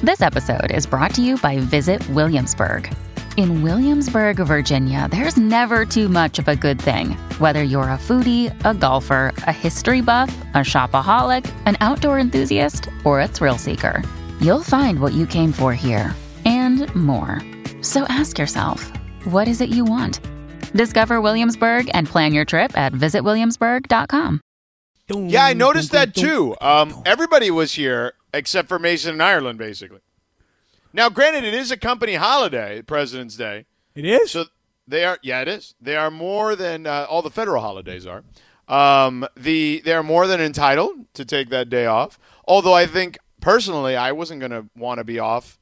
This episode is brought to you by Visit Williamsburg. In Williamsburg, Virginia, there's never too much of a good thing. Whether you're a foodie, a golfer, a history buff, a shopaholic, an outdoor enthusiast, or a thrill seeker, you'll find what you came for here and more. So ask yourself, what is it you want? Discover Williamsburg and plan your trip at visitwilliamsburg.com. Yeah, I noticed that too. Everybody was here except for Mason and Ireland, basically. Now, granted, it is a company holiday, President's Day. It is? So they are. Yeah, it is. They are more than all the federal holidays are. They are more than entitled to take that day off. Although I think personally, I wasn't going to want to be off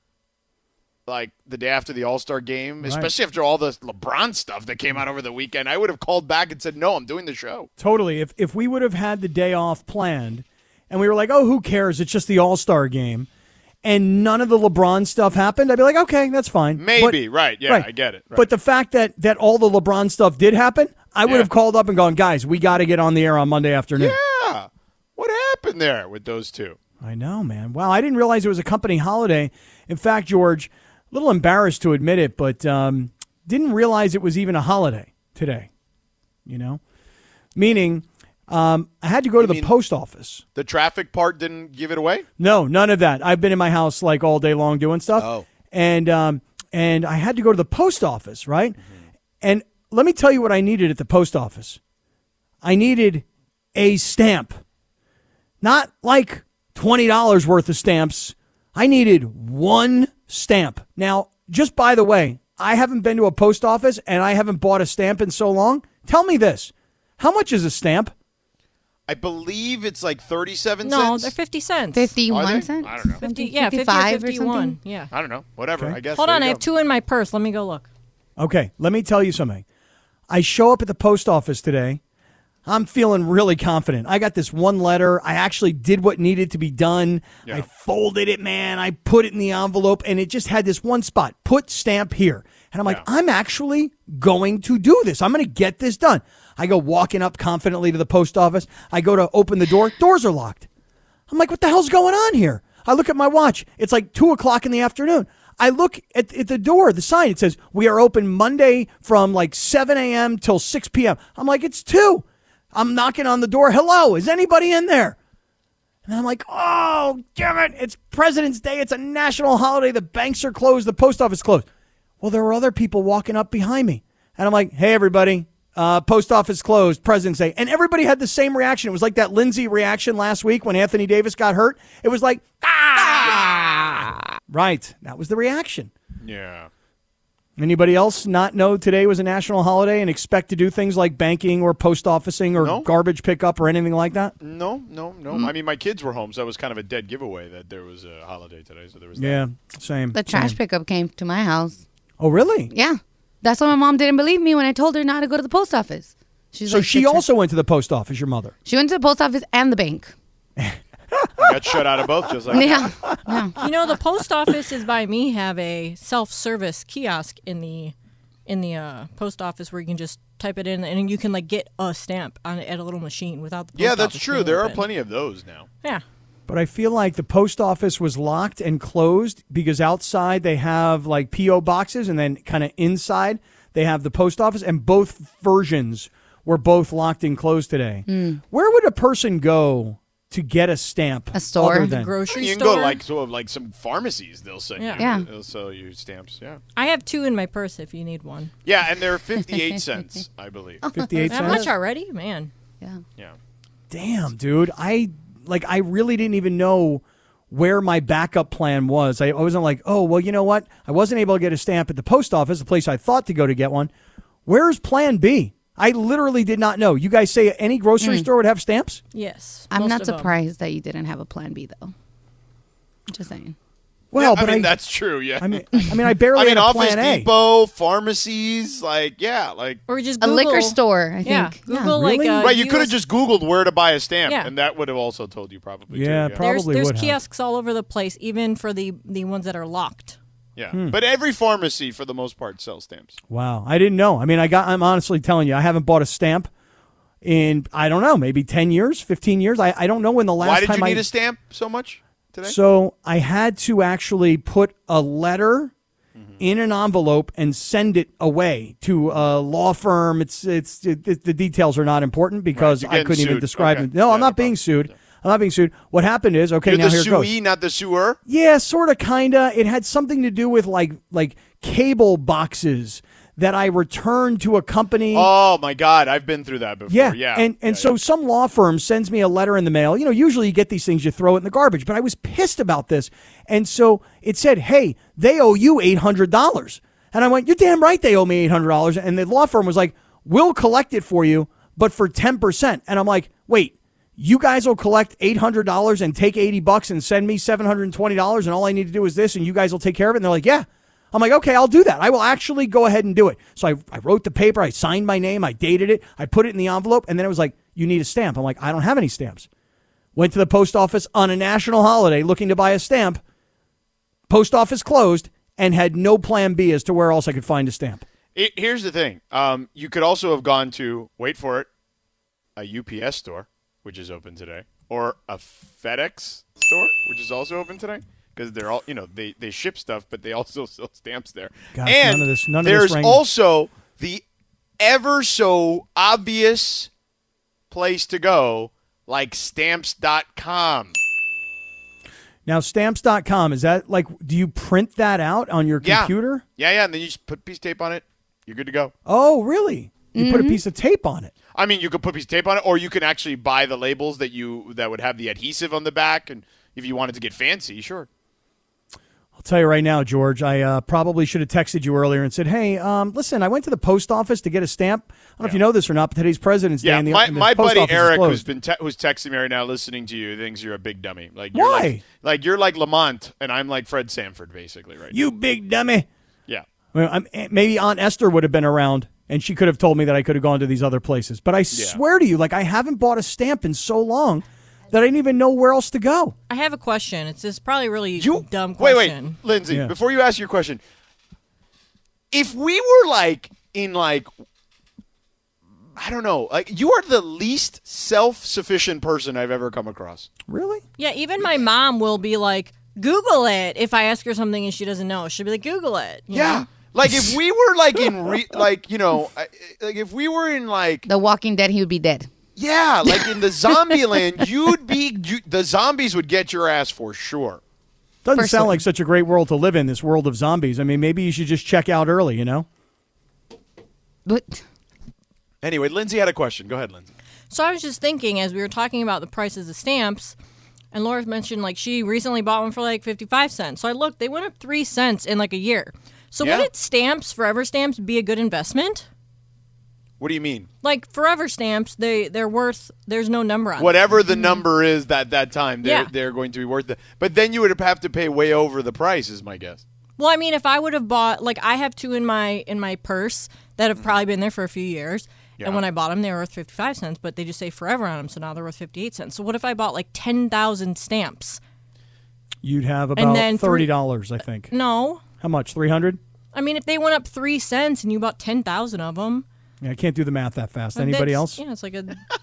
like the day after the All-Star game, especially after all the LeBron stuff that came out over the weekend. I would have called back and said, "No, I'm doing the show." Totally. If we would have had the day off planned, and we were like, "Oh, who cares? It's just the All-Star game." And none of the LeBron stuff happened, I'd be like, okay, that's fine. Maybe, right. Yeah, right. I get it. Right. But the fact that all the LeBron stuff did happen, I would have called up and gone, guys, we got to get on the air on Monday afternoon. Yeah. What happened there with those two? I know, man. Wow, I didn't realize it was a company holiday. In fact, George, a little embarrassed to admit it, but didn't realize it was even a holiday today, you know? Meaning... I had to go to the post office. The traffic part didn't give it away? No, none of that. I've been in my house like all day long doing stuff. Oh. And I had to go to the post office, right? Mm-hmm. And let me tell you what I needed at the post office. I needed a stamp. Not like $20 worth of stamps. I needed one stamp. Now, just by the way, I haven't been to a post office and I haven't bought a stamp in so long. Tell me this. How much is a stamp? I believe it's like 37 cents. No, they're 50 cents. 51 cents? I don't know. 50 or 51. Yeah. I don't know. Whatever. Okay. I guess. Hold on. I have two in my purse. Let me go look. Okay. Let me tell you something. I show up at the post office today. I'm feeling really confident. I got this one letter. I actually did what needed to be done. Yeah. I folded it, man. I put it in the envelope, and it just had this one spot. Put stamp here. And I'm like, I'm actually going to do this. I'm going to get this done. I go walking up confidently to the post office. I go to open the door. Doors are locked. I'm like, what the hell's going on here? I look at my watch. It's like 2 o'clock in the afternoon. I look at the door, the sign. It says, we are open Monday from like 7 a.m. till 6 p.m. I'm like, it's 2. I'm knocking on the door. Hello, is anybody in there? And I'm like, oh, damn it. It's President's Day. It's a national holiday. The banks are closed. The post office closed. Well, there were other people walking up behind me. And I'm like, hey, everybody. Post office closed, President's Day. And everybody had the same reaction. It was like that Lindsay reaction last week when Anthony Davis got hurt. It was like, ah! Right. That was the reaction. Yeah. Anybody else not know today was a national holiday and expect to do things like banking or post officing or garbage pickup or anything like that? No. Mm-hmm. I mean, my kids were home, so it was kind of a dead giveaway that there was a holiday today. So there was that. Same. The trash pickup came to my house. Oh, really? Yeah. That's why my mom didn't believe me when I told her not to go to the post office. So she also went to the post office, your mother? She went to the post office and the bank. Got shut out of both, just like that. Yeah. You know, the post office is by me have a self-service kiosk in the post office where you can just type it in and you can like get a stamp at a little machine without the post office. Yeah, that's true. There are open. plenty of those now. Yeah. But I feel like the post office was locked and closed because outside they have like P.O. boxes and then kind of inside they have the post office, and both versions were both locked and closed today. Where would a person go to get a stamp? A store? The grocery store? You can go like sort of like some pharmacies. They'll sell you. They'll sell you stamps. Yeah. I have two in my purse if you need one. Yeah, and they're 58 cents, I believe. 58 cents? That much already? Man. Yeah. Damn, dude. I really didn't even know where my backup plan was. I wasn't like, oh, well, you know what? I wasn't able to get a stamp at the post office, the place I thought to go to get one. Where's plan B? I literally did not know. You guys say any grocery store would have stamps? Yes. I'm not surprised that you didn't have a plan B, though. Just saying. Well, yeah, but I mean that's true. Yeah, I mean, I barely had a Office plan A. Depot, pharmacies, or just Google. A liquor store. I think. Google Really? Right, you could have just Googled where to buy a stamp, and that would have also told you probably. Yeah, too, probably. There's kiosks all over the place, even for the ones that are locked. Yeah, but every pharmacy for the most part sells stamps. Wow, I didn't know. I mean, I'm honestly telling you, I haven't bought a stamp in I don't know, maybe 10 years, 15 years. I don't know when the last time Why did you need a stamp so much today? So I had to actually put a letter in an envelope and send it away to a law firm. The details are not important because Right, I you're couldn't getting even sued. describe Okay. it. No, Yeah, I'm no not being problem. sued. I'm not being sued. What happened is, okay, You're now the here it goes. suee, not the sewer? Yeah, sort of, kind of. It had something to do with like cable boxes that I returned to a company. Oh, my God. I've been through that before. Yeah. And so some law firm sends me a letter in the mail. You know, usually you get these things, you throw it in the garbage. But I was pissed about this. And so it said, hey, they owe you $800. And I went, you're damn right they owe me $800. And the law firm was like, we'll collect it for you, but for 10%. And I'm like, wait, you guys will collect $800 and take $80 and send me $720 and all I need to do is this and you guys will take care of it? And they're like, yeah. I'm like, okay, I'll do that. I will actually go ahead and do it. So I wrote the paper, I signed my name, I dated it, I put it in the envelope, and then it was like, you need a stamp. I'm like, I don't have any stamps. Went to the post office on a national holiday looking to buy a stamp. Post office closed and had no plan B as to where else I could find a stamp. Here's the thing. You could also have gone to, wait for it, a UPS store, which is open today, or a FedEx store, which is also open today. Because they're all, they ship stuff, but they also sell stamps there. Gosh, and none of this there's rang. also the ever so obvious place to go, like stamps.com. Now, stamps.com, is that like, do you print that out on your computer? Yeah, and then you just put a piece of tape on it. You're good to go. Oh, really? You put a piece of tape on it. I mean, you could put a piece of tape on it, or you can actually buy the labels that would have the adhesive on the back, and if you wanted to get fancy, sure. I'll tell you right now, George, I probably should have texted you earlier and said, hey, listen, I went to the post office to get a stamp. I don't know if you know this or not, but today's President's Day. Yeah, And the my post buddy office is Eric, closed. who's texting me right now, listening to you, thinks you're a big dummy. Like you're Why? Like you're like Lamont, and I'm like Fred Sanford, basically, right? You big dummy. Yeah. Well, maybe Aunt Esther would have been around, and she could have told me that I could have gone to these other places. But I swear to you, like I haven't bought a stamp in so long that I didn't even know where else to go. I have a question. It's this probably really dumb question. Wait, Lindsay, Yeah. before you ask your question, if we were like in like, I don't know, like you are the least self-sufficient person I've ever come across. Really? Yeah, even my mom will be like, Google it. If I ask her something and she doesn't know, she'll be like, Google it. you Yeah. know? Like if we were like in like like if we were in like The Walking Dead, he would be dead. yeah, like in the zombie land, the zombies would get your ass for sure. Doesn't Personally. sound like such a great world to live in, this world of zombies. I mean, maybe you should just check out early, you know? But Anyway, Lindsay had a question. Go ahead, Lindsay. So I was just thinking as we were talking about the prices of stamps, and Laura mentioned like she recently bought one for like 55 cents. So I looked, they went up 3 cents in like a year. So Yeah. wouldn't stamps, Forever Stamps, be a good investment? What do you mean? Like Forever Stamps, they're worth, there's no number on them. Whatever the number is that time, Yeah. they're going to be worth it. But then you would have to pay way over the price, is my guess. Well, I mean, if I would have bought, like I have 2 in my purse that have probably been there for a few years. Yeah. And when I bought them, they were worth 55 cents, but they just say forever on them, so now they're worth 58 cents. So what if I bought like 10,000 stamps? You'd have about then $30, I think. No. How much? 300? I mean, if they went up 3 cents and you bought 10,000 of them. Yeah, I can't do the math that fast. Anybody else? Yeah, it's like a.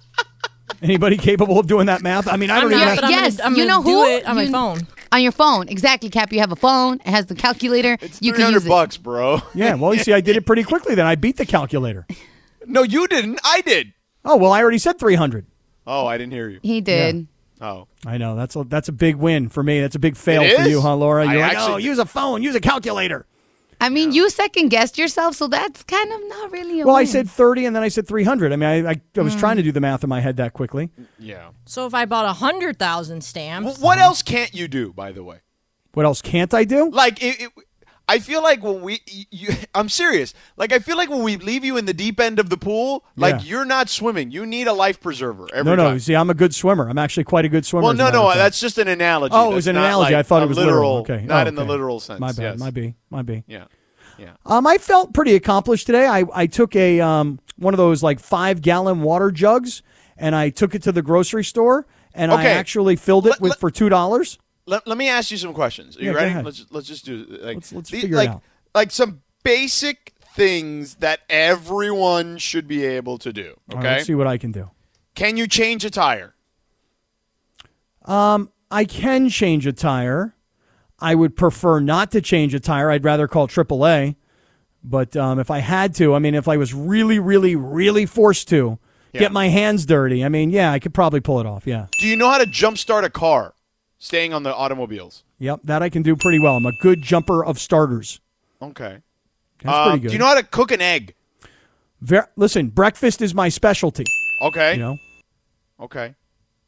Anybody capable of doing that math? I mean, I don't even not, have but Yes, I'm you gonna know do who? it on my You- phone. on your phone, exactly, Cap. You have a phone. It has the calculator. It's You can use it. $300, bro. Yeah, well, you see, I did it pretty quickly then. I beat the calculator. No, you didn't. I did. Oh, well, I already said 300. Oh, I didn't hear you. He did. Oh. I know. That's a big win for me. That's a big fail It for you, is? huh, Laura? I You're like, actually- oh, use a phone, use a calculator. I mean, you second guessed yourself, so that's kind of not really a Well, I win. said 30 and then I said 300. I mean, I was trying to do the math in my head that quickly. Yeah. So if I bought 100,000 stamps, What else can't you do, by the way? What else can't I do? Like, I feel like when I'm serious. Like, I feel like when we leave you in the deep end of the pool, like, Yeah. you're not swimming. You need a life preserver every No, time. you see, I'm a good swimmer. I'm actually quite a good swimmer. Well, as a no, matter of fact. that's just an analogy. Oh, it was That's an not analogy. like I thought a it was literal. Okay. Not Oh, in the okay. literal sense. My bad. Yes. Might be. Yeah. Yeah. I felt pretty accomplished today. I took a one of those like 5-gallon water jugs and I took it to the grocery store and I Okay. actually filled it for $2. Let me ask you some questions. Are you Yeah, go ready? ahead. Let's just do like Let's figure it out. Like some basic things that everyone should be able to do. All Okay. right, let's see what I can do. Can you change a tire? I can change a tire. I would prefer not to change a tire. I'd rather call AAA. But if I had to, I mean, if I was really, really, really forced to get my hands dirty, I mean, yeah, I could probably pull it off, yeah. Do you know how to jumpstart a car, staying on the automobiles? Yep, that I can do pretty well. I'm a good jumper of starters. Okay. That's pretty good. Do you know how to cook an egg? Listen, breakfast is my specialty. Okay. You know? Okay.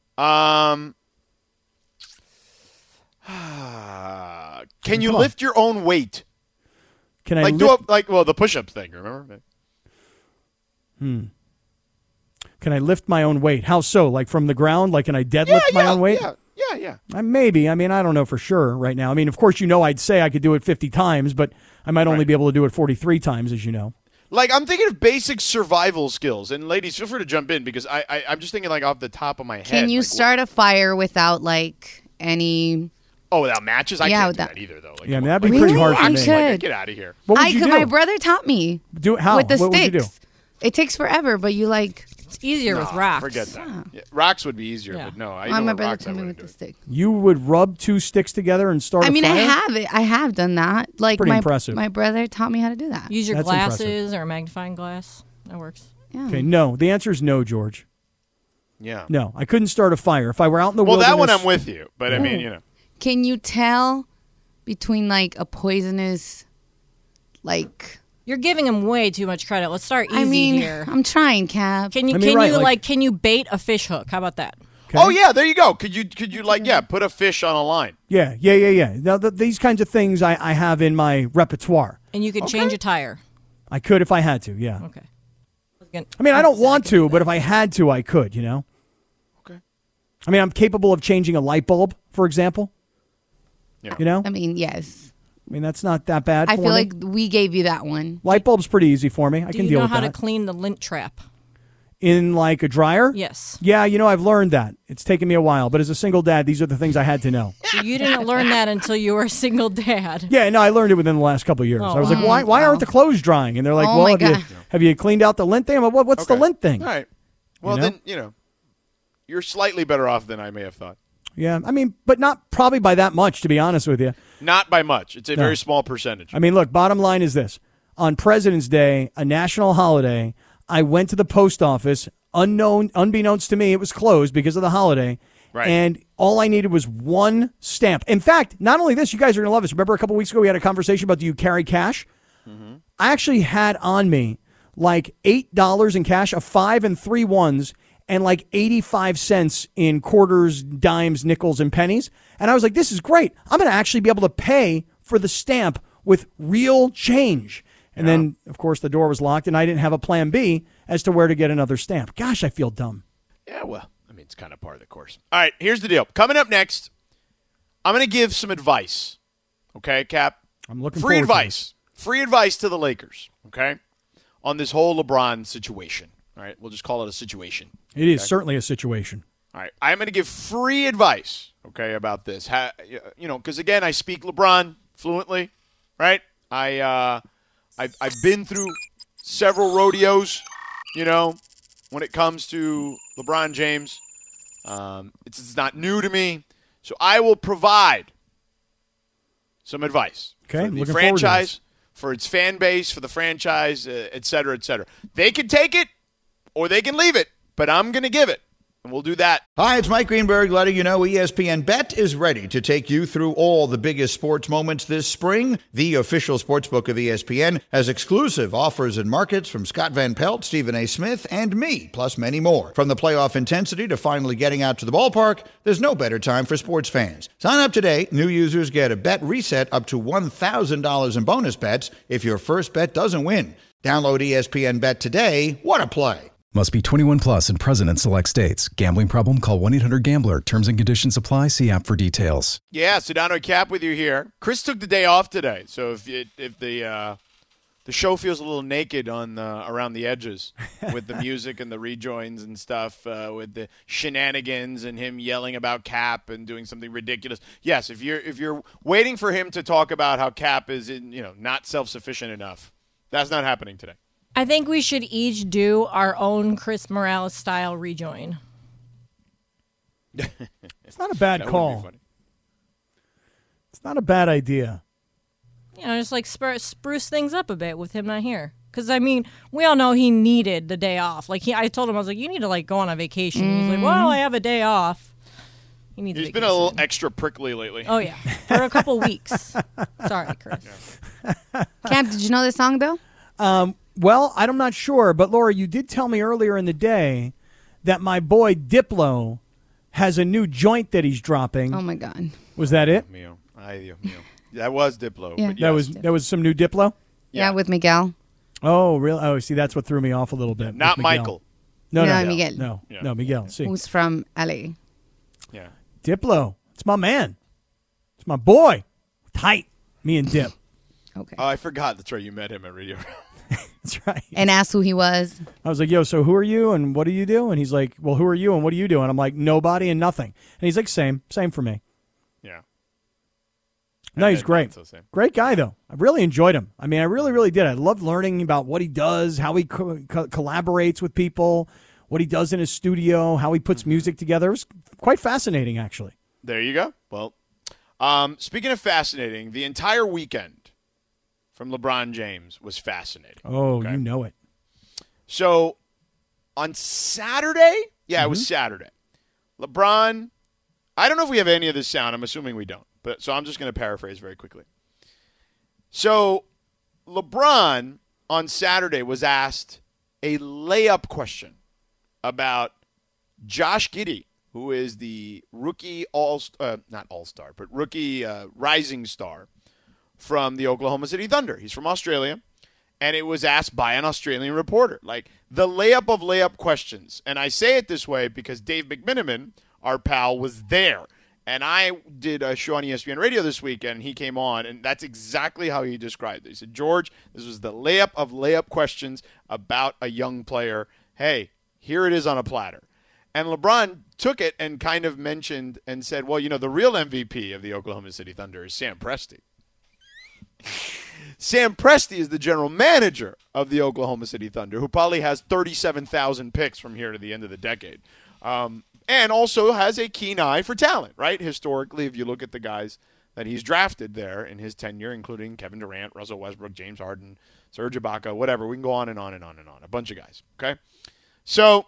Can you lift your own weight? Can I like the push-up thing? Remember? Can I lift my own weight? How so? Like from the ground? Like can I deadlift my own weight? Yeah. Maybe. I mean, I don't know for sure right now. I mean, of course, I'd say I could do it 50 times, but I might only be able to do it 43 times, as you know. Like, I'm thinking of basic survival skills. And ladies, feel free to jump in because I'm just thinking, like, off the top of my head. Can you start a fire without, like, any... Oh, without matches? I can't do that either, though. Like, yeah, I mean, that'd be pretty hard for I me. could. Get out of here. What would you do? My brother taught me. How? With the what sticks. Would you do? It takes forever, but you, like... It's easier with rocks. Forget that. Yeah, rocks would be easier, but no. My brother taught me with the stick. You would rub two sticks together and start a fire? I have done that. Like pretty impressive. My brother taught me how to do that. Use your That's glasses or a magnifying glass. That works. Yeah. Okay, no. The answer is no, George. Yeah. No, I couldn't start a fire. If I were out in the wilderness... Well, that one I'm with you, but I mean, Can you tell between, like, a poisonous, like... You're giving him way too much credit. Let's start easy here. I'm trying, Cap. Can you can you bait a fish hook? How about that? Okay. Oh yeah, there you go. Could you put a fish on a line? Yeah. Now these kinds of things I have in my repertoire. And you could change a tire. I could if I had to. Yeah. Okay. I mean, I don't want to, but if I had to, I could. Okay. I mean, I'm capable of changing a light bulb, for example. Yeah. I mean, yes. I mean, that's not that bad. I feel like we gave you that one. Light bulb's pretty easy for me. I can deal with that. Do you know how to clean the lint trap? In like a dryer? Yes. Yeah, I've learned that. It's taken me a while, but as a single dad, these are the things I had to know. So you didn't learn that until you were a single dad. Yeah, no, I learned it within the last couple of years. Oh, I was like, why aren't the clothes drying? And they're like, have you cleaned out the lint thing? I'm like, what's the lint thing? All right. Well, then, you're slightly better off than I may have thought. Yeah, I mean, but not probably by that much, to be honest with you. Not by much. It's a very small percentage. I mean, look, bottom line is this. On President's Day, a national holiday, I went to the post office, unbeknownst to me, it was closed because of the holiday. Right. And all I needed was one stamp. In fact, not only this, you guys are going to love this. Remember a couple weeks ago we had a conversation about do you carry cash? Mm-hmm. I actually had on me like $8 in cash, a 5 and 3 ones, and like 85 cents in quarters, dimes, nickels, and pennies. And I was like, this is great. I'm going to actually be able to pay for the stamp with real change. And then, of course, the door was locked, and I didn't have a plan B as to where to get another stamp. Gosh, I feel dumb. Yeah, well, I mean, it's kind of part of the course. All right, here's the deal. Coming up next, I'm going to give some advice. Okay, Cap? I'm looking Free forward advice. Free advice to the Lakers, okay, on this whole LeBron situation. All right, we'll just call it a situation. It is certainly a situation. All right, I'm going to give free advice, okay, about this. Because, again, I speak LeBron fluently, right? I've been through several rodeos, when it comes to LeBron James. It's not new to me. So I will provide some advice for the franchise, for its fan base, for the franchise, et cetera, et cetera. They can take it or they can leave it, but I'm going to give it. And we'll do that. Hi, it's Mike Greenberg letting you know ESPN Bet is ready to take you through all the biggest sports moments this spring. The official sportsbook of ESPN has exclusive offers and markets from Scott Van Pelt, Stephen A. Smith, and me, plus many more. From the playoff intensity to finally getting out to the ballpark, there's no better time for sports fans. Sign up today. New users get a bet reset up to $1,000 in bonus bets if your first bet doesn't win. Download ESPN Bet today. What a play. Must be 21 plus and present in select states. Gambling problem? Call 1-800-GAMBLER. Terms and conditions apply. See app for details. Yeah, Sedano Cap with you here. Chris took the day off today, so if the show feels a little naked on around the edges with the music and the rejoins and stuff, with the shenanigans and him yelling about Cap and doing something ridiculous. Yes, if you're waiting for him to talk about how Cap is not self-sufficient enough, that's not happening today. I think we should each do our own Chris Morales style rejoin. It's not a bad That call. wouldn't be funny. It's not a bad idea. Just like spruce things up a bit with him not here. Because, I mean, we all know he needed the day off. Like, I told him, I was like, you need to, like, go on a vacation. He's like, well, I have a day off. He needs He's a been a vacation. little extra prickly lately. Oh, yeah. For a couple weeks. Sorry, Chris. Camp, did you know this song, though? Well, I'm not sure, but Laura, you did tell me earlier in the day that my boy Diplo has a new joint that he's dropping. Oh, my God. Was that it? Mio. Ay, Dios mío. That was Diplo. Yeah. But yes. That was some new Diplo? Yeah, with Miguel. Oh, really? Oh, see, that's what threw me off a little bit. Not with Miguel. Michael. No, No, Miguel. No, Yeah. no, Miguel. See, Who's from L.A. Yeah. Diplo. It's my man. It's my boy. Tight. Me and Dip. Okay. Oh, I forgot. That's right. You met him at Radio Row. That's right. And asked who he was. I was like, yo, so who are you and what do you do? And he's like, well, who are you and what do you do? And I'm like, nobody and nothing. And he's like, same for me. Yeah. No, he's And great. not so same. Great guy, though. I really enjoyed him. I mean, I really, really did. I loved learning about what he does, how he collaborates with people, what he does in his studio, how he puts music together. It was quite fascinating, actually. There you go. Well, speaking of fascinating, the entire weekend from LeBron James was fascinating. Oh, Okay. you know it. So on Saturday, it was Saturday. LeBron, I don't know if we have any of this sound. I'm assuming we don't. But so I'm just going to paraphrase very quickly. So LeBron on Saturday was asked a layup question about Josh Giddey, who is the rookie rookie rising star from the Oklahoma City Thunder. He's from Australia. And it was asked by an Australian reporter, like the layup of layup questions. And I say it this way because Dave McMiniman, our pal, was there. And I did a show on ESPN Radio this weekend, and he came on, and that's exactly how he described it. He said, George, this was the layup of layup questions about a young player. Hey, here it is on a platter. And LeBron took it and kind of mentioned and said, well, the real MVP of the Oklahoma City Thunder is Sam Presti. Sam Presti is the general manager of the Oklahoma City Thunder, who probably has 37,000 picks from here to the end of the decade. And also has a keen eye for talent, right? Historically, if you look at the guys that he's drafted there in his tenure, including Kevin Durant, Russell Westbrook, James Harden, Serge Ibaka, whatever. We can go on and on and on and on. A bunch of guys, okay? So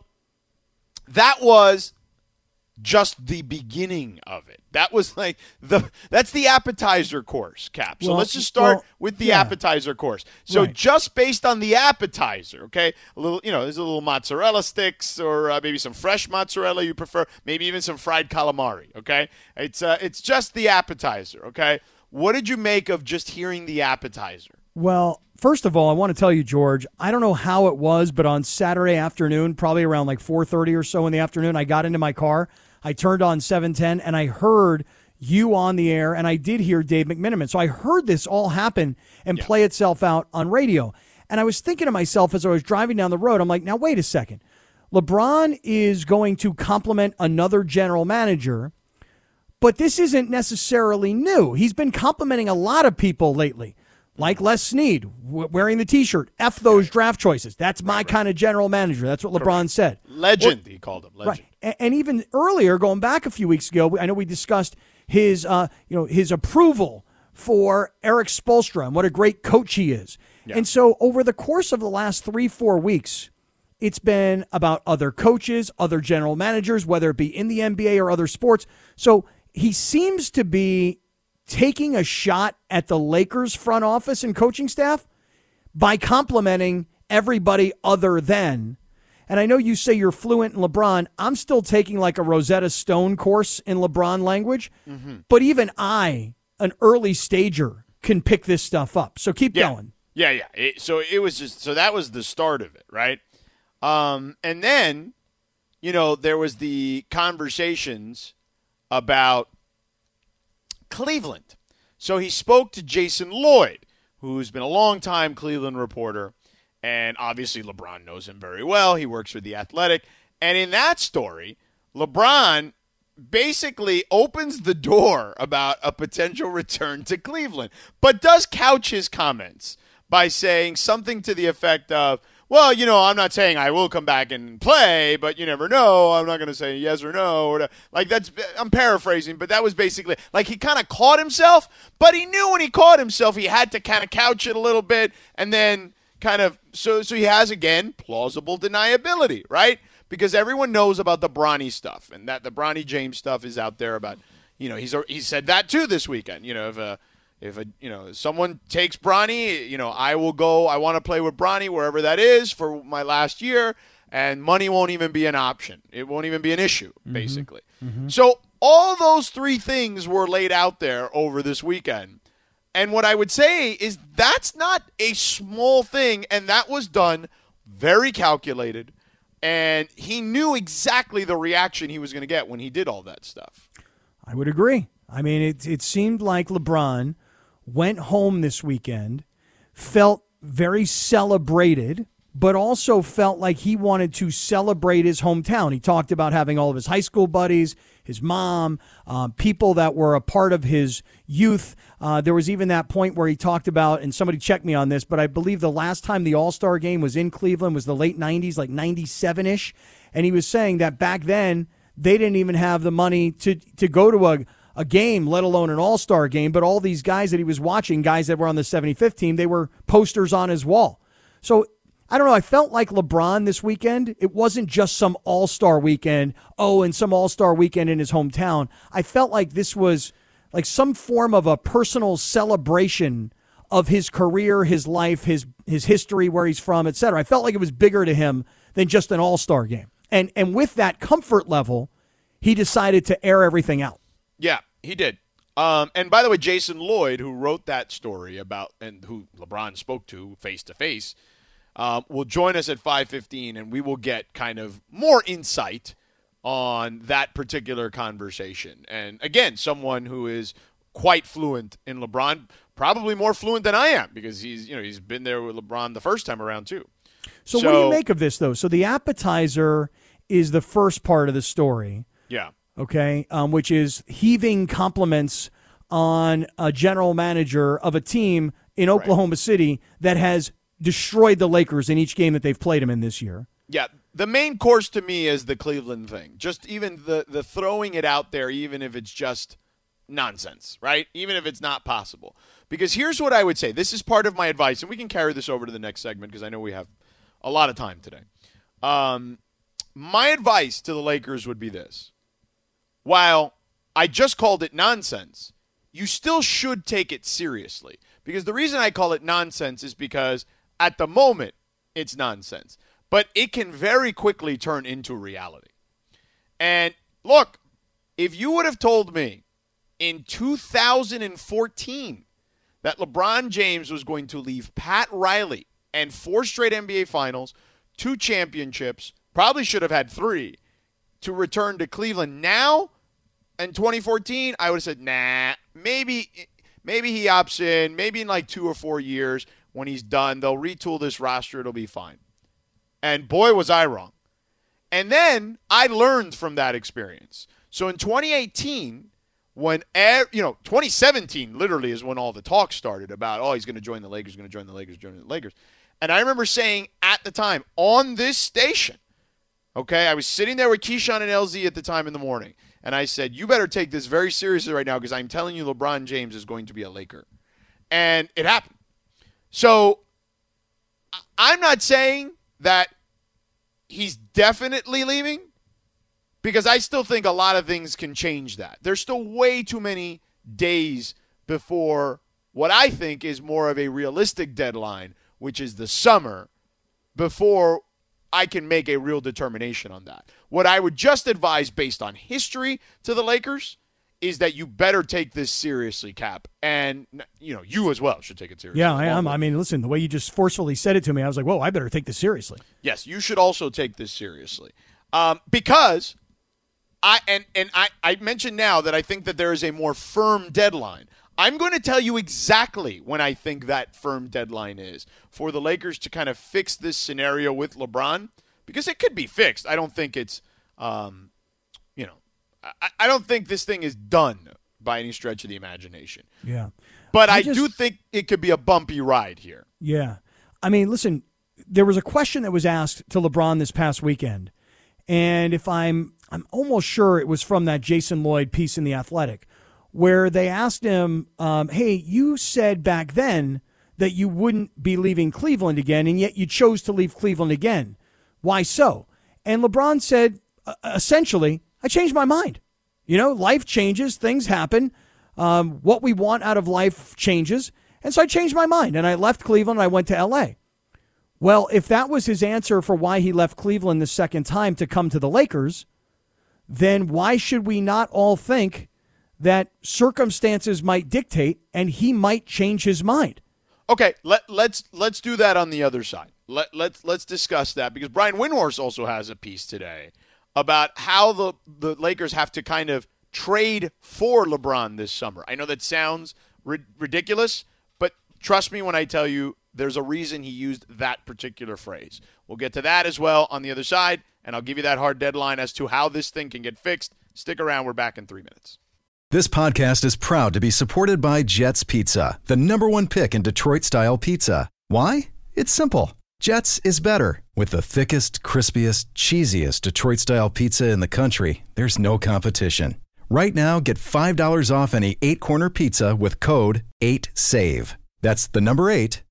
that was just the beginning of it. That was like that's the appetizer course, Cap. So let's just start with the appetizer course. So just based on the appetizer, okay, a little, there's a little mozzarella sticks or maybe some fresh mozzarella you prefer, maybe even some fried calamari, okay? It's just the appetizer, okay? What did you make of just hearing the appetizer? Well, first of all, I want to tell you, George, I don't know how it was, but on Saturday afternoon, probably around like 4:30 or so in the afternoon, I got into my car. I turned on 710 and I heard you on the air, and I did hear Dave McMiniman. So I heard this all happen and play itself out on radio. And I was thinking to myself as I was driving down the road, I'm like, now wait a second. LeBron is going to compliment another general manager, but this isn't necessarily new. He's been complimenting a lot of people lately, like Les Snead wearing the T-shirt. F those draft choices. That's my kind of general manager. That's what LeBron said. Legend, he called him. Legend. Right. And even earlier, going back a few weeks ago, I know we discussed his approval for Eric Spoelstra and what a great coach he is. Yeah. And so over the course of the last 3-4 weeks, it's been about other coaches, other general managers, whether it be in the NBA or other sports. So he seems to be taking a shot at the Lakers front office and coaching staff by complimenting everybody other than. And I know you say you're fluent in LeBron. I'm still taking like a Rosetta Stone course in LeBron language. Mm-hmm. But even I, an early stager, can pick this stuff up. So keep going. Yeah. So that was the start of it, right? And then, there was the conversations about Cleveland. So he spoke to Jason Lloyd, who's been a long-time Cleveland reporter, and obviously LeBron knows him very well. He works for The Athletic. And in that story, LeBron basically opens the door about a potential return to Cleveland, but does couch his comments by saying something to the effect of, well, I'm not saying I will come back and play, but you never know. I'm not going to say yes or no. I'm paraphrasing, but that was basically like he kind of caught himself, but he knew when he caught himself, he had to kind of couch it a little bit and then kind of, so he has, again, plausible deniability, right? Because everyone knows about the Bronny stuff and that the Bronny James stuff is out there about, he said that too this weekend. If someone takes Bronny, I will go. I want to play with Bronny wherever that is for my last year, and money won't even be an option. It won't even be an issue, basically. So all those three things were laid out there over this weekend. And what I would say is that's not a small thing, and that was done very calculated, and he knew exactly the reaction he was going to get when he did all that stuff. I would agree. I mean, it seemed like LeBron went home this weekend, felt very celebrated, but also felt like he wanted to celebrate his hometown. He talked about having all of his high school buddies, his mom, people that were a part of his youth. There was even that point where he talked about, and somebody checked me on this, but I believe the last time the All-Star game was in Cleveland was the late 90s, like 97-ish. And he was saying that back then they didn't even have the money to go to a game, let alone an all-star game. But all these guys that he was watching, guys that were on the 75th team, they were posters on his wall. So I don't know. I felt like LeBron this weekend, it wasn't just some all-star weekend, and some all-star weekend in his hometown. I felt like this was like some form of a personal celebration of his career, his life, his history, where he's from, etc. I felt like it was bigger to him than just an all-star game. And with that comfort level, he decided to air everything out. Yeah, he did. And by the way, Jason Lloyd, who wrote that story about and who LeBron spoke to face-to-face, will join us at 5:15, and we will get kind of more insight on that particular conversation. And again, someone who is quite fluent in LeBron, probably more fluent than I am, because he's been there with LeBron the first time around too. So what do you make of this, though? So the appetizer is the first part of the story. Yeah. Okay, which is heaving compliments on a general manager of a team in Oklahoma City that has destroyed the Lakers in each game that they've played them in this year. Yeah, the main course to me is the Cleveland thing. Just even the throwing it out there, even if it's just nonsense, right? Even if it's not possible. Because here's what I would say. This is part of my advice, and we can carry this over to the next segment because I know we have a lot of time today. My advice to the Lakers would be this. While I just called it nonsense, you still should take it seriously. Because the reason I call it nonsense is because at the moment it's nonsense. But it can very quickly turn into reality. And look, if you would have told me in 2014 that LeBron James was going to leave Pat Riley and 4 straight NBA Finals, 2 championships, probably should have had 3, to return to Cleveland now in 2014, I would have said, nah, maybe he opts in, maybe in like 2 or 4 years when he's done, they'll retool this roster, it'll be fine. And boy, was I wrong. And then I learned from that experience. So in 2018, when 2017 literally is when all the talk started about, he's going to join the Lakers, And I remember saying at the time on this station, okay, I was sitting there with Keyshawn and LZ at the time in the morning, and I said, you better take this very seriously right now because I'm telling you LeBron James is going to be a Laker. And it happened. So I'm not saying that he's definitely leaving because I still think a lot of things can change that. There's still way too many days before what I think is more of a realistic deadline, which is the summer, before I can make a real determination on that. What I would just advise based on history to the Lakers is that you better take this seriously, Cap. And, you as well should take it seriously. Yeah, I am. I mean, listen, the way you just forcefully said it to me, I was like, whoa, I better take this seriously. Yes, you should also take this seriously. Because I mentioned now that I think that there is a more firm deadline. I'm going to tell you exactly when I think that firm deadline is for the Lakers to kind of fix this scenario with LeBron, because it could be fixed. I don't think it's, I don't think this thing is done by any stretch of the imagination. Yeah. But I do think it could be a bumpy ride here. Yeah. I mean, listen, there was a question that was asked to LeBron this past weekend, and if I'm almost sure it was from that Jason Lloyd piece in The Athletic, where they asked him, hey, you said back then that you wouldn't be leaving Cleveland again, and yet you chose to leave Cleveland again. Why so? And LeBron said, essentially, I changed my mind. Life changes, things happen. What we want out of life changes. And so I changed my mind, and I left Cleveland, and I went to L.A. Well, if that was his answer for why he left Cleveland the second time to come to the Lakers, then why should we not all think that circumstances might dictate and he might change his mind? Okay, let's do that on the other side. Let's discuss that, because Brian Windhorst also has a piece today about how the Lakers have to kind of trade for LeBron this summer. I know that sounds ridiculous, but trust me when I tell you there's a reason he used that particular phrase. We'll get to that as well on the other side, and I'll give you that hard deadline as to how this thing can get fixed. Stick around. We're back in 3 minutes. This podcast is proud to be supported by Jets Pizza, the #1 pick in Detroit-style pizza. Why? It's simple. Jets is better. With the thickest, crispiest, cheesiest Detroit-style pizza in the country, there's no competition. Right now, get $5 off any 8-corner pizza with code 8SAVE. That's the number 8,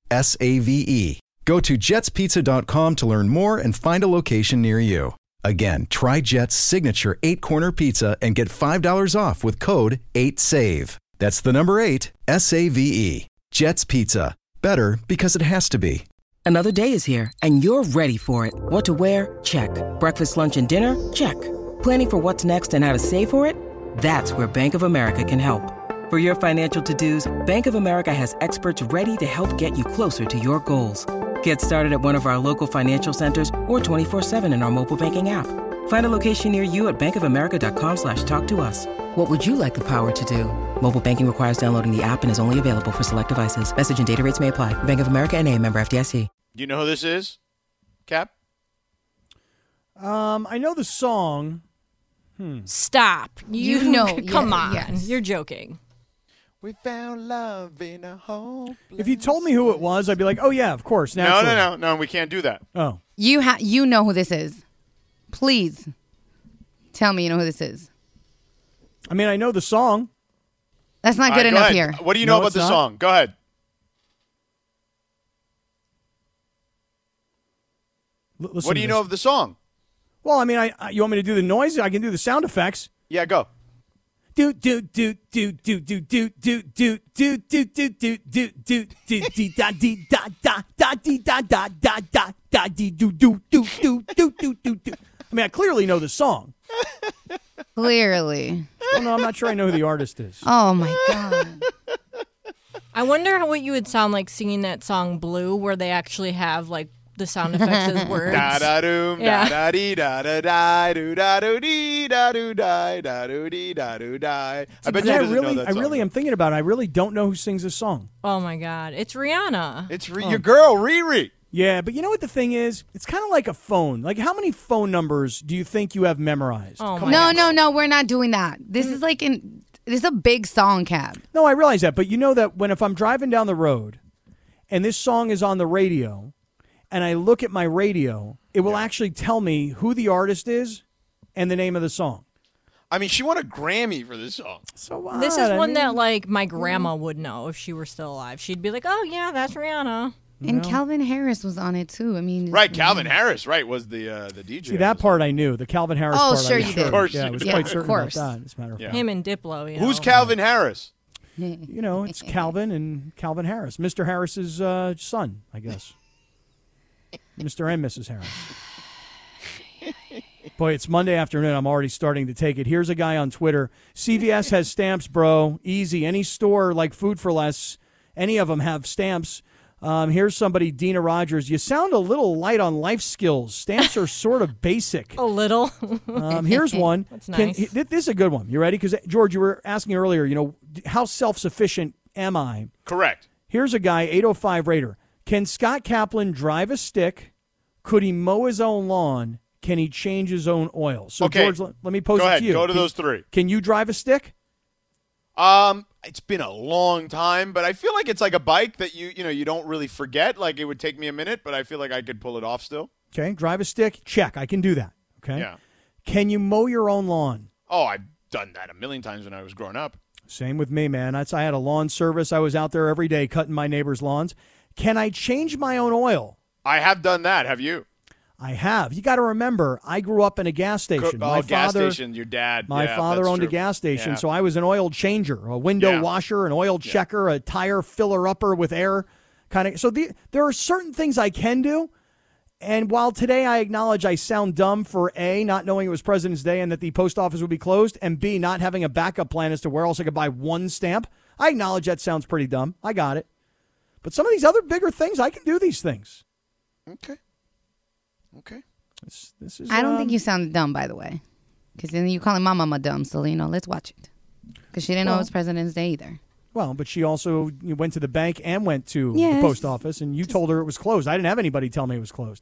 SAVE. Go to jetspizza.com to learn more and find a location near you. Again, try Jet's signature 8-corner pizza and get $5 off with code 8SAVE. That's the number 8, SAVE. Jet's Pizza. Better because it has to be. Another day is here, and you're ready for it. What to wear? Check. Breakfast, lunch, and dinner? Check. Planning for what's next and how to save for it? That's where Bank of America can help. For your financial to-dos, Bank of America has experts ready to help get you closer to your goals. Get started at one of our local financial centers or 24/7 in our mobile banking app. Find a location near you at bankofamerica.com/talktous. What would you like the power to do? Mobile banking requires downloading the app and is only available for select devices. Message and data rates may apply. Bank of America N.A., member FDIC. Do you know who this is, Cap? I know the song. Stop. You know. Come yeah, on. yes. You're joking. We found love in a hole. If you told me who it was, I'd be like, oh, yeah, of course. Naturally. No, we can't do that. Oh. You know who this is. Please tell me you know who this is. I mean, I know the song. That's not All good right, enough go here. ahead. What do you know about it's the not. song? Go ahead. Listen What do to you this. know of the song? Well, I mean, you want me to do the noise? I can do the sound effects. Yeah, go. Do do do do do do do do do do do do do do do dee da dee da da da dee da da da da da dee do do do do do do do do. I mean, I clearly know the song. Clearly. Oh, no, I'm not sure I know who the artist is. Oh, my God. I wonder what you would sound like singing that song Blue, where they actually have like the sound effects as words. Da da doom, Yeah. da da dee da da die, do da do dee da do die, da do dee da do die. I bet you I doesn't know that I song. really am thinking about it. I really don't know who sings this song. Oh my God, it's Rihanna. It's your girl, Riri. Yeah, but you know what the thing is? It's kind of like a phone. Like, how many phone numbers do you think you have memorized? Oh Come my on. No, we're not doing that. This is like this is a big song, Cab. No, I realize that, but you know that if I'm driving down the road and this song is on the radio and I look at my radio, it will actually tell me who the artist is and the name of the song. I mean, she won a Grammy for this song. So what? This is I one mean, that like my grandma would know if she were still alive. She'd be like, "Oh yeah, that's Rihanna." And Calvin Harris was on it, too. I mean. Right, Calvin Harris, right, was the DJ. See, that part I knew. The Calvin Harris Oh, part. sure I was you did. Of course Yeah, I you was did. quite Yeah, certain of course. about that, as a matter of fact. Him and Diplo. You Who's know. Calvin Harris? You know, it's Calvin and Calvin Harris. Mr. Harris's son, I guess. Mr. and Mrs. Harris. Boy, it's Monday afternoon. I'm already starting to take it. Here's a guy on Twitter. CVS has stamps, bro. Easy. Any store like Food for Less, any of them have stamps. Here's somebody, Dina Rogers. You sound a little light on life skills. Stamps are sort of basic. A little. Here's one. That's nice. This is a good one. You ready? Because, George, you were asking earlier, how self-sufficient am I? Correct. Here's a guy, 805 Raider. Can Scott Kaplan drive a stick? Could he mow his own lawn? Can he change his own oil? So, Okay. George, let me pose Go it ahead. to you. Go to those three. Can you drive a stick? it's been a long time, but I feel like it's like a bike that you don't really forget. Like it would take me a minute, but I feel like I could pull it off still. Okay, drive a stick, check. I can do that. Okay. Yeah. Can you mow your own lawn? Oh, I've done that a million times when I was growing up. Same with me, man. I had a lawn service. I was out there every day cutting my neighbors' lawns. Can I change my own oil? I have done that. Have you? I have. You got to remember, I grew up in a gas station. Gas station. Your dad. My father owned a gas station, so I was an oil changer, a window washer, an oil checker, a tire filler-upper with air kind of. So there are certain things I can do. And while today I acknowledge I sound dumb for A, not knowing it was President's Day and that the post office would be closed, and B, not having a backup plan as to where else I could buy one stamp, I acknowledge that sounds pretty dumb. I got it. But some of these other bigger things, I can do these things. Okay. This is. I don't think you sound dumb, by the way, because then you calling my mama dumb. So let's watch it, because she didn't know it was President's Day either. Well, but she also went to the bank and went to the post office, and you told her it was closed. I didn't have anybody tell me it was closed.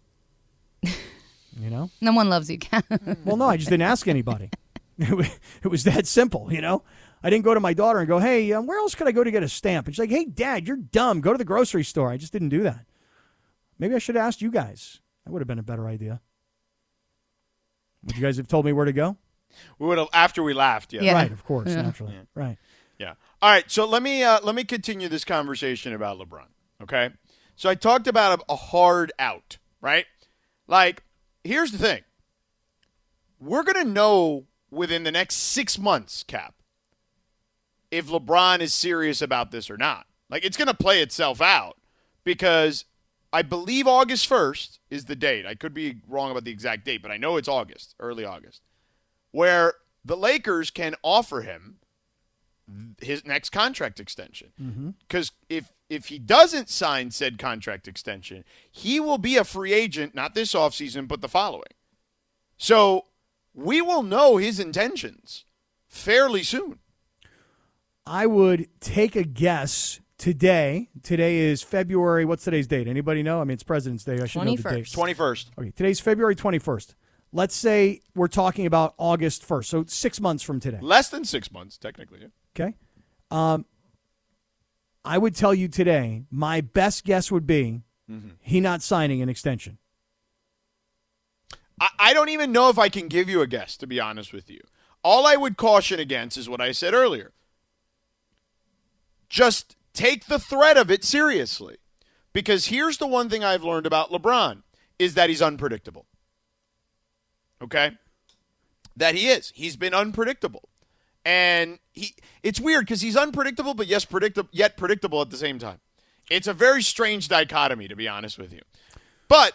No one loves you, Kat. Well, no, I just didn't ask anybody. It was that simple, I didn't go to my daughter and go, hey, where else could I go to get a stamp? And she's like, hey, Dad, you're dumb. Go to the grocery store. I just didn't do that. Maybe I should have asked you guys. That would have been a better idea. Would you guys have told me where to go? We would have after we laughed. Yeah. Right, of course, naturally. Yeah. Right. Yeah. All right. So let me continue this conversation about LeBron. Okay. So I talked about a hard out, right? Like, here's the thing. We're gonna know within the next 6 months, Cap, if LeBron is serious about this or not. Like, it's gonna play itself out because I believe August 1st is the date. I could be wrong about the exact date, but I know it's August, early August, where the Lakers can offer him his next contract extension. Because if he doesn't sign said contract extension, he will be a free agent, not this offseason, but the following. So we will know his intentions fairly soon. I would take a guess. Today is February. What's today's date? Anybody know? I mean, it's President's Day. I should know the date. 21st. Okay, today's February 21st. Let's say we're talking about August 1st, so 6 months from today. Less than 6 months, technically. Yeah. Okay. I would tell you today, my best guess would be he not signing an extension. I don't even know if I can give you a guess, to be honest with you. All I would caution against is what I said earlier. Just take the threat of it seriously. Because here's the one thing I've learned about LeBron is that he's unpredictable. Okay? That he is. He's been unpredictable. And it's weird because he's unpredictable, but yet predictable at the same time. It's a very strange dichotomy, to be honest with you. But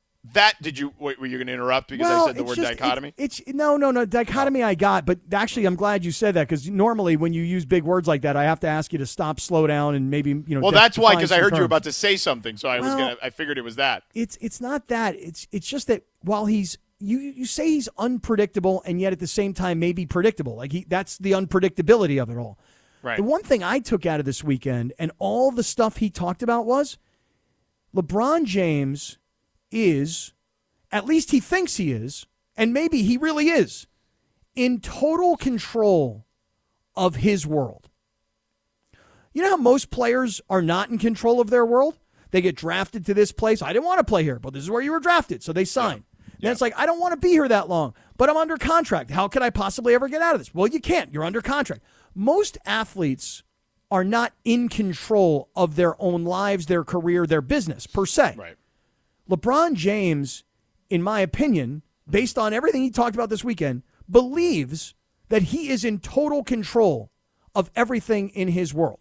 were you going to interrupt because I said the word dichotomy? No. Dichotomy I got, but actually I'm glad you said that because normally when you use big words like that, I have to ask you to stop, slow down, and maybe, Well, that's why, because I heard you were about to say something, so I figured it was that. It's not that. It's just that while he's, you say he's unpredictable and yet at the same time maybe predictable. Like that's the unpredictability of it all. Right. The one thing I took out of this weekend and all the stuff he talked about was LeBron James is, at least he thinks he is, and maybe he really is, in total control of his world. You know how most players are not in control of their world? They get drafted to this place. I didn't want to play here, but this is where you were drafted, so they sign. Then it's like, I don't want to be here that long, but I'm under contract. How could I possibly ever get out of this? Well, you can't. You're under contract. Most athletes are not in control of their own lives, their career, their business, per se. Right. LeBron James, in my opinion, based on everything he talked about this weekend, believes that he is in total control of everything in his world.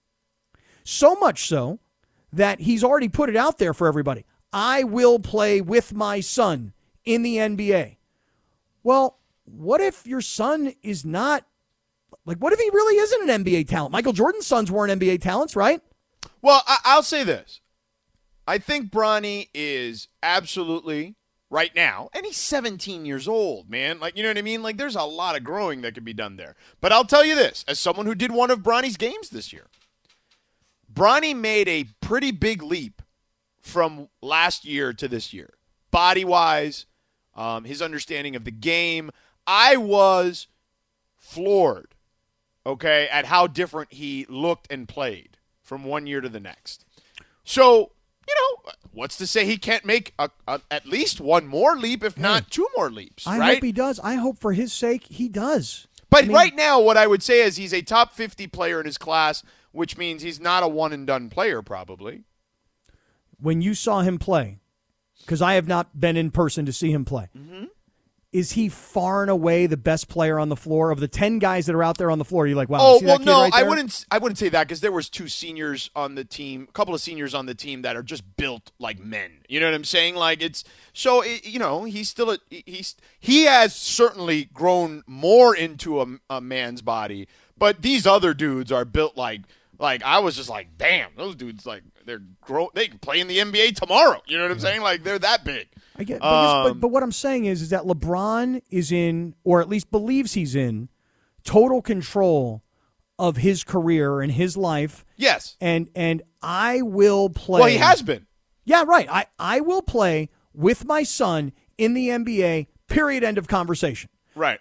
So much so that he's already put it out there for everybody. I will play with my son in the NBA. Well, what if your son is not, what if he really isn't an NBA talent? Michael Jordan's sons weren't NBA talents, right? Well, I'll say this. I think Bronny is absolutely, right now, and he's 17 years old, man. You know what I mean? There's a lot of growing that could be done there. But I'll tell you this, as someone who did one of Bronny's games this year, Bronny made a pretty big leap from last year to this year. Body-wise, his understanding of the game. I was floored okay, at how different he looked and played from one year to the next. So, what's to say he can't make at least one more leap, if not two more leaps, I right? hope he does. I hope for his sake he does. But right now, what I would say is he's a top 50 player in his class, which means he's not a one-and-done player probably. When you saw him play, because I have not been in person to see him play, is he far and away the best player on the floor? Of the 10 guys that are out there on the floor, you're like, wow, oh, see well, that kid no, right there? I wouldn't say that because there was two seniors on the team, a couple of seniors on the team that are just built like men. You know what I'm saying? Like he's still he has certainly grown more into a man's body, but these other dudes are built like I was just like, damn, those dudes they can play in the NBA tomorrow. You know what I'm saying? Like they're that big. I get, but what I'm saying is that LeBron is in, or at least believes he's in, total control of his career and his life. Yes. And I will play. Well, he has been. Yeah, right. I will play with my son in the NBA, period, end of conversation. Right.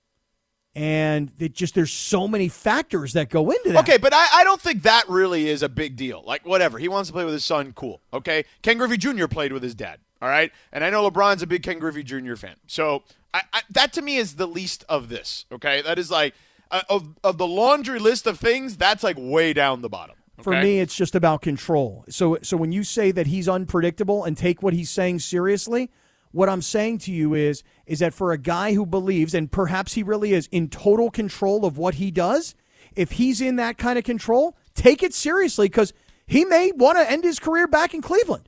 And there's so many factors that go into that. Okay, but I don't think that really is a big deal. Like, whatever. He wants to play with his son, cool. Okay? Ken Griffey Jr. played with his dad, all right? And I know LeBron's a big Ken Griffey Jr. fan. So that to me is the least of this, okay? That is like, of the laundry list of things, that's like way down the bottom. Okay? For me, it's just about control. So when you say that he's unpredictable and take what he's saying seriously, what I'm saying to you is that for a guy who believes, and perhaps he really is, in total control of what he does, if he's in that kind of control, take it seriously because he may want to end his career back in Cleveland.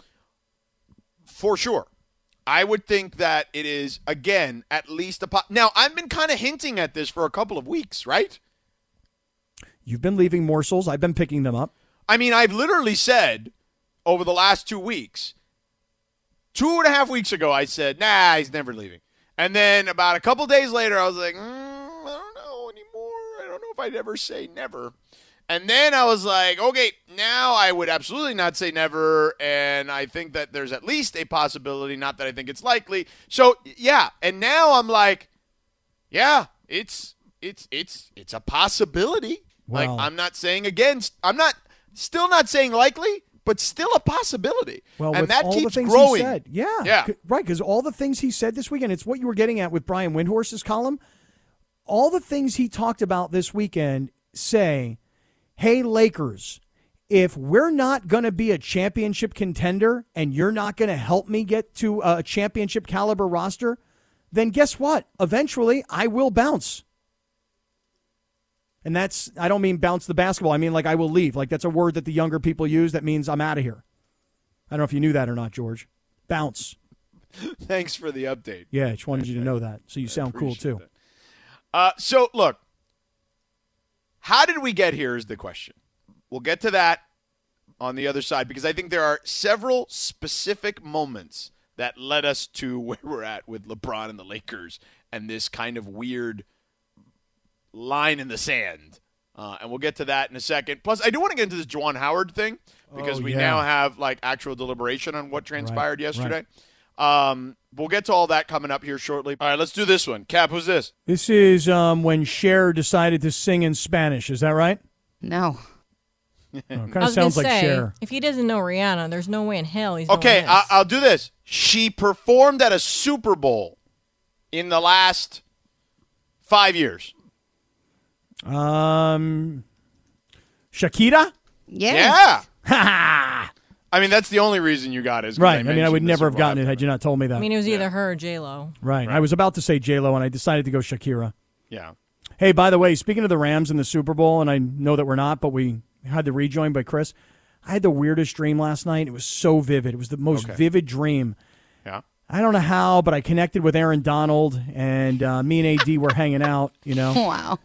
For sure. I would think that it is, again, at least now, I've been kind of hinting at this for a couple of weeks, right? You've been leaving morsels. I've been picking them up. I mean, I've literally said over the last 2 weeks, 2.5 weeks ago, I said, nah, he's never leaving. And then about a couple days later, I was like, I don't know anymore. I don't know if I'd ever say never. And then I was like, okay, now I would absolutely not say never. And I think that there's at least a possibility, not that I think it's likely. So, yeah. And now I'm like, yeah, it's a possibility. Wow. Like, I'm not saying against. Still not saying likely, but still a possibility. Well, and with that all keeps the things growing. he said, yeah, right, because all the things he said this weekend, it's what you were getting at with Brian Windhorst's column. All the things he talked about this weekend say, hey, Lakers, if we're not going to be a championship contender and you're not going to help me get to a championship caliber roster, then guess what? Eventually, I will bounce. And I don't mean bounce the basketball. I mean, like, I will leave. Like, that's a word that the younger people use that means I'm out of here. I don't know if you knew that or not, George. Bounce. Thanks for the update. Yeah, I just wanted you to know that. So you sound cool, too. So, look, how did we get here is the question. We'll get to that on the other side because I think there are several specific moments that led us to where we're at with LeBron and the Lakers and this kind of weird line in the sand. And we'll get to that in a second. Plus, I do want to get into this Juwan Howard thing because we now have like actual deliberation on what transpired yesterday. Right. We'll get to all that coming up here shortly. All right, let's do this one. Cap, who's this? This is when Cher decided to sing in Spanish. Is that right? No. Kind of sounds like Cher. If he doesn't know Rihanna, there's no way in hell he's knowing Okay, this. I'll do this. She performed at a Super Bowl in the last 5 years. Shakira? Yes. Yeah. I mean, that's the only reason you got it. Is Right. I mean, I would never have gotten it had you not told me that. I mean, it was either her or J-Lo. Right. I was about to say J-Lo, and I decided to go Shakira. Yeah. Hey, by the way, speaking of the Rams in the Super Bowl, and I know that we're not, but we had the rejoin by Chris. I had the weirdest dream last night. It was so vivid. It was the most vivid dream. Yeah. I don't know how, but I connected with Aaron Donald, and me and AD were hanging out, you know. Wow.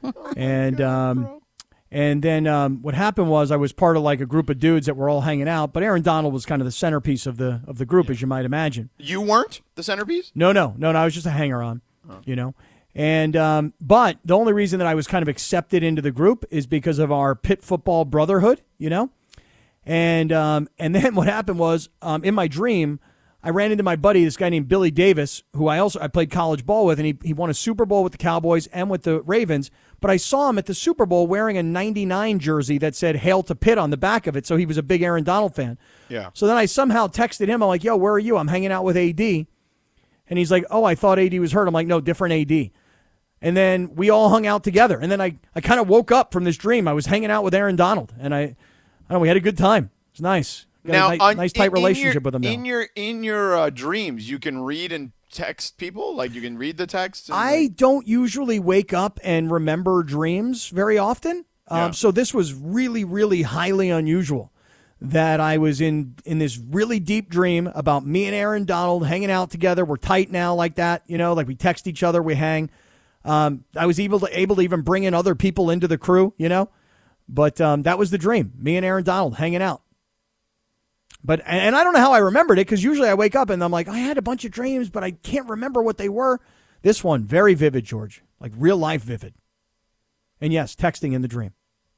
And then what happened was I was part of like a group of dudes that were all hanging out, but Aaron Donald was kind of the centerpiece of the group, as you might imagine. You weren't the centerpiece? No. I was just a hanger-on, you know. And but the only reason that I was kind of accepted into the group is because of our Pitt football brotherhood, you know. And then what happened was in my dream, I ran into my buddy, this guy named Billy Davis, who I played college ball with, and he won a Super Bowl with the Cowboys and with the Ravens. But I saw him at the Super Bowl wearing a 99 jersey that said "Hail to Pitt" on the back of it, so he was a big Aaron Donald fan. Yeah. So then I somehow texted him. I'm like, "Yo, where are you? I'm hanging out with AD." And he's like, "Oh, I thought AD was hurt." I'm like, "No, different AD." And then we all hung out together. And then I kind of woke up from this dream. I was hanging out with Aaron Donald, and I don't know, we had a good time. It was nice. Got a nice tight relationship with him now. In your dreams, you can read and text people? Like, you can read the text? I don't usually wake up and remember dreams very often. So this was really, really highly unusual that I was in this really deep dream about me and Aaron Donald hanging out together. We're tight now like that, like we text each other, we hang. I was able to even bring in other people into the crew, But that was the dream, me and Aaron Donald hanging out. And I don't know how I remembered it, because usually I wake up and I'm like, I had a bunch of dreams, but I can't remember what they were. This one, very vivid, George, like real life vivid. And yes, texting in the dream.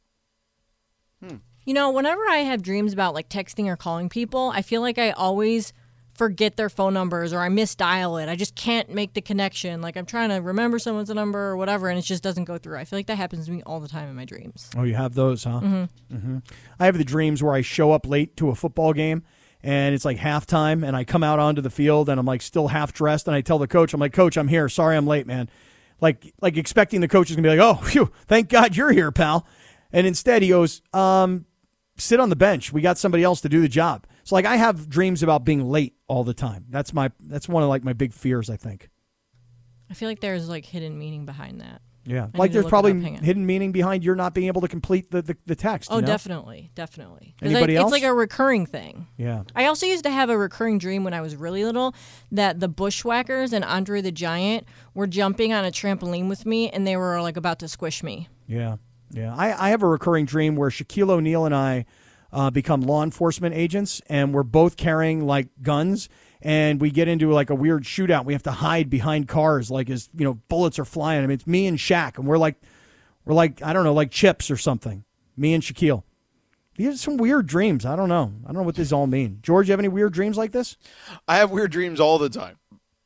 Whenever I have dreams about like texting or calling people, I feel like I always forget their phone numbers or I misdial it. I just can't make the connection. Like I'm trying to remember someone's number or whatever, and it just doesn't go through. I feel like that happens to me all the time in my dreams. Oh, you have those, huh? Mm-hmm. Mm-hmm. I have the dreams where I show up late to a football game, and it's like halftime, and I come out onto the field, and I'm like still half dressed, and I tell the coach, I'm like, "Coach, I'm here. Sorry I'm late, man." Like expecting the coach is going to be like, "Oh, phew, thank God you're here, pal." And instead he goes, "Sit on the bench. We got somebody else to do the job." So like I have dreams about being late all the time. That's one of like my big fears, I think. I feel like there's like hidden meaning behind that. Yeah, like there's probably hidden meaning behind your not being able to complete the text. Oh, definitely. Anybody else? It's like a recurring thing. Yeah. I also used to have a recurring dream when I was really little that the Bushwhackers and Andre the Giant were jumping on a trampoline with me, and they were like about to squish me. Yeah. I have a recurring dream where Shaquille O'Neal and I become law enforcement agents, and we're both carrying like guns, and we get into like a weird shootout. We have to hide behind cars, like as bullets are flying. I mean, it's me and Shaq, and we're like I don't know, like chips or something. Me and Shaquille. These are some weird dreams. I don't know what these all mean. George, you have any weird dreams like this? I have weird dreams all the time.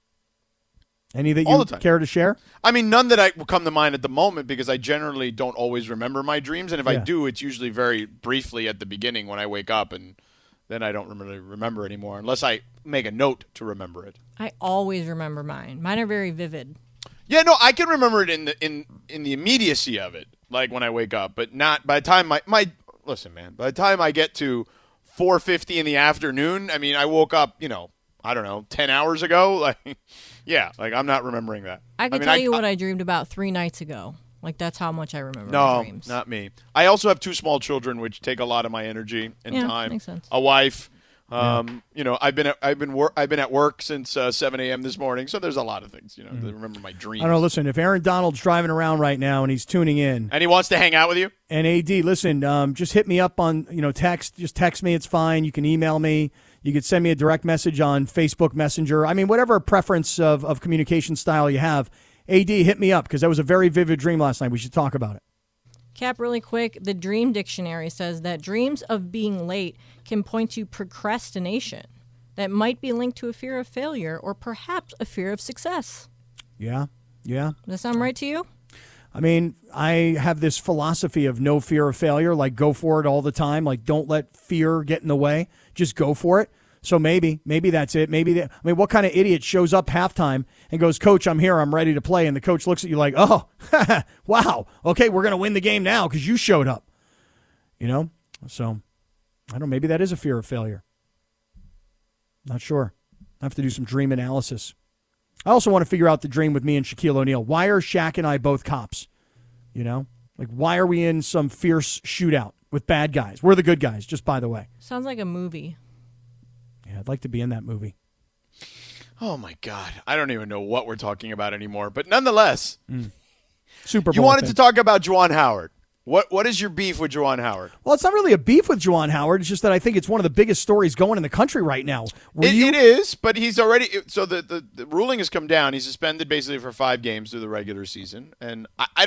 Any that you care to share? I mean, none that will come to mind at the moment, because I generally don't always remember my dreams. And if I do, it's usually very briefly at the beginning when I wake up, and then I don't really remember anymore unless I make a note to remember it. I always remember mine. Mine are very vivid. Yeah, no, I can remember it in the immediacy of it, like when I wake up, but not by the time listen, man, by the time I get to 4:50 in the afternoon, I mean, I woke up, I don't know, 10 hours ago. Like, yeah, like I'm not remembering that. I can tell you what I dreamed about 3 nights ago. Like, that's how much I remember my dreams. No, not me. I also have 2 small children, which take a lot of my energy and time. Makes sense. A wife. I've been at work since 7 a.m. this morning, so there's a lot of things, to remember my dreams. I don't know. Listen, if Aaron Donald's driving around right now and he's tuning in, and he wants to hang out with you, and AD, listen, just hit me up on text. Just text me. It's fine. You can email me. You could send me a direct message on Facebook Messenger. I mean, whatever preference of communication style you have. AD, hit me up, because that was a very vivid dream last night. We should talk about it. Cap, really quick, the Dream Dictionary says that dreams of being late can point to procrastination that might be linked to a fear of failure or perhaps a fear of success. Yeah. Does that sound right to you? I mean, I have this philosophy of no fear of failure, like go for it all the time. Like, don't let fear get in the way. Just go for it. So maybe that's it. What kind of idiot shows up halftime and goes, "Coach, I'm here. I'm ready to play." And the coach looks at you like, "Oh, wow. Okay, we're going to win the game now because you showed up." So I don't know. Maybe that is a fear of failure. Not sure. I have to do some dream analysis. I also want to figure out the dream with me and Shaquille O'Neal. Why are Shaq and I both cops? Like, why are we in some fierce shootout with bad guys? We're the good guys, just by the way. Sounds like a movie. Yeah, I'd like to be in that movie. Oh, my God. I don't even know what we're talking about anymore. But nonetheless, Super Bowl. You wanted to talk about Juwan Howard. What is your beef with Juwan Howard? Well, it's not really a beef with Juwan Howard. It's just that I think it's one of the biggest stories going in the country right now. It is, but he's already – so the ruling has come down. He's suspended basically for 5 games through the regular season. And I don't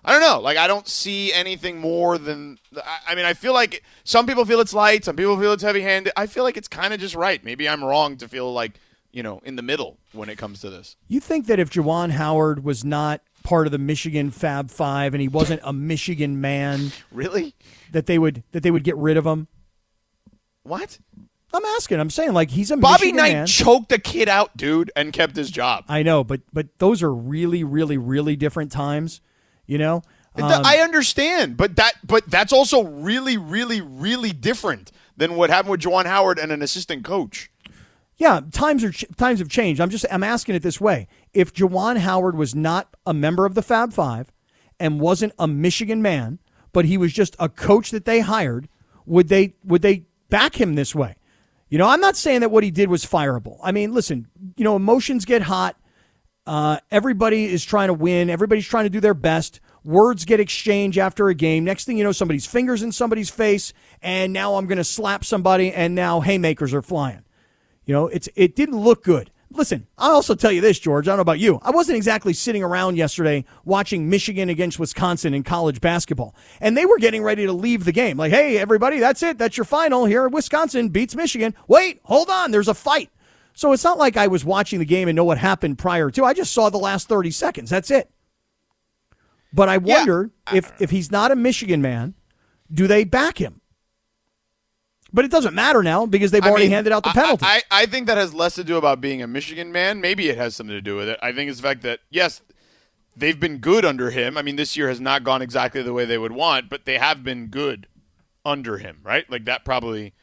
I don't know. Like, I don't see anything more than I mean, I feel like some people feel it's light, some people feel it's heavy-handed. I feel like it's kind of just right. Maybe I'm wrong to feel like, in the middle when it comes to this. You think that if Juwan Howard was not part of the Michigan Fab Five and he wasn't a Michigan man, really, that they would get rid of him? What? I'm asking. I'm saying, like, he's a Bobby Michigan Knight man. choked a kid out, dude, and kept his job. I know, but those are really, really, really different times. I understand, but that's also really, really, really different than what happened with Juwan Howard and an assistant coach. Yeah, times have changed. I'm asking it this way: if Juwan Howard was not a member of the Fab Five and wasn't a Michigan man, but he was just a coach that they hired, would they back him this way? I'm not saying that what he did was fireable. I mean, listen, emotions get hot. Everybody is trying to win. Everybody's trying to do their best. Words get exchanged after a game. Next thing you know, somebody's fingers in somebody's face, and now I'm going to slap somebody, and now haymakers are flying. It didn't look good. Listen, I'll also tell you this, George. I don't know about you. I wasn't exactly sitting around yesterday watching Michigan against Wisconsin in college basketball. And they were getting ready to leave the game. Like, hey, everybody, that's it. That's your final. Here, Wisconsin beats Michigan. Wait, hold on. There's a fight. So it's not like I was watching the game and know what happened prior to. I just saw the last 30 seconds. That's it. But I wonder if he's not a Michigan man, do they back him? But it doesn't matter now because they've already handed out the penalty. I think that has less to do about being a Michigan man. Maybe it has something to do with it. I think it's the fact that, yes, they've been good under him. I mean, this year has not gone exactly the way they would want, but they have been good under him, right? Like, that probably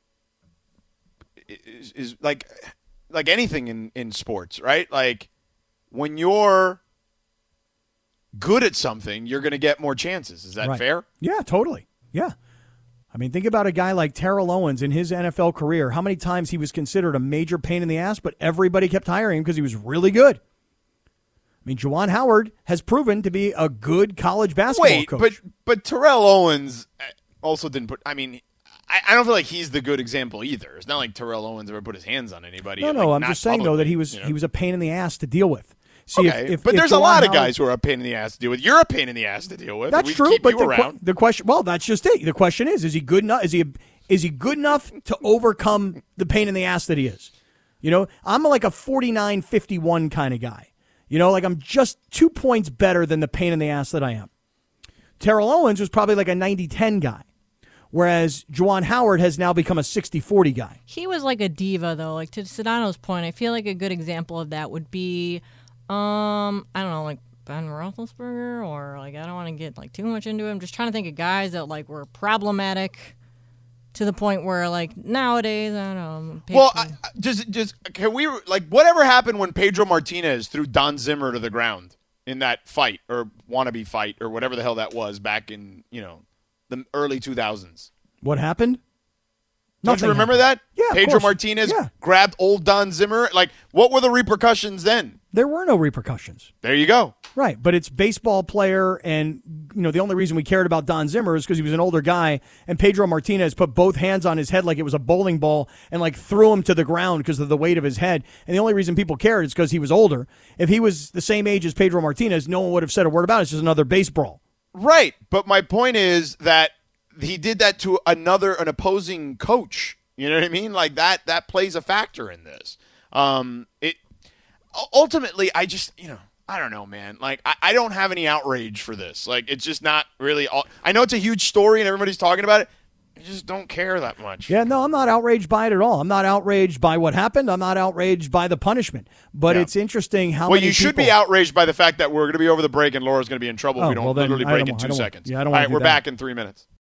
is like anything in sports, right? Like, when you're good at something, you're going to get more chances. Is that fair? Yeah, totally. Yeah. I mean, think about a guy like Terrell Owens in his NFL career. How many times he was considered a major pain in the ass, but everybody kept hiring him because he was really good. I mean, Juwan Howard has proven to be a good college basketball coach. But Terrell Owens also didn't put – I mean, I don't feel like he's the good example either. It's not like Terrell Owens ever put his hands on anybody. No, I'm just saying, though, that he was a pain in the ass to deal with. See, okay, but there's a lot of guys who are a pain in the ass to deal with. You're a pain in the ass to deal with. That's true, but the question, well, that's just it. The question is he good enough? Is he good enough to overcome the pain in the ass that he is? I'm like a 49-51 kind of guy. Like I'm just 2 points better than the pain in the ass that I am. Terrell Owens was probably like a 90-10 guy, whereas Juwan Howard has now become a 60-40 guy. He was like a diva, though. Like, to Sedano's point, I feel like a good example of that would be I don't know, like Ben Roethlisberger, or like I don't want to get like too much into him. Just trying to think of guys that like were problematic to the point where like nowadays I don't know. Well, just can we like whatever happened when Pedro Martinez threw Don Zimmer to the ground in that fight or wannabe fight or whatever the hell that was back in the early 2000s? What happened? Don't you remember that? Yeah, Pedro Martinez grabbed old Don Zimmer. Like, what were the repercussions then? There were no repercussions. There you go. Right, but it's baseball player, and the only reason we cared about Don Zimmer is because he was an older guy, and Pedro Martinez put both hands on his head like it was a bowling ball and like threw him to the ground because of the weight of his head. And the only reason people cared is because he was older. If he was the same age as Pedro Martinez, no one would have said a word about it. It's just another baseball. Right, but my point is that he did that to an opposing coach. You know what I mean? Like that plays a factor in this. Ultimately, I just, I don't know, man. Like, I don't have any outrage for this. Like, it's just not really I know it's a huge story and everybody's talking about it. I just don't care that much. Yeah, no, I'm not outraged by it at all. I'm not outraged by what happened. I'm not outraged by the punishment. But it's interesting how many you should be outraged by the fact that we're going to be over the break and Laura's going to be in trouble if we don't literally break in 2 seconds. Yeah, I don't all want right, to do we're that. back in 3 minutes.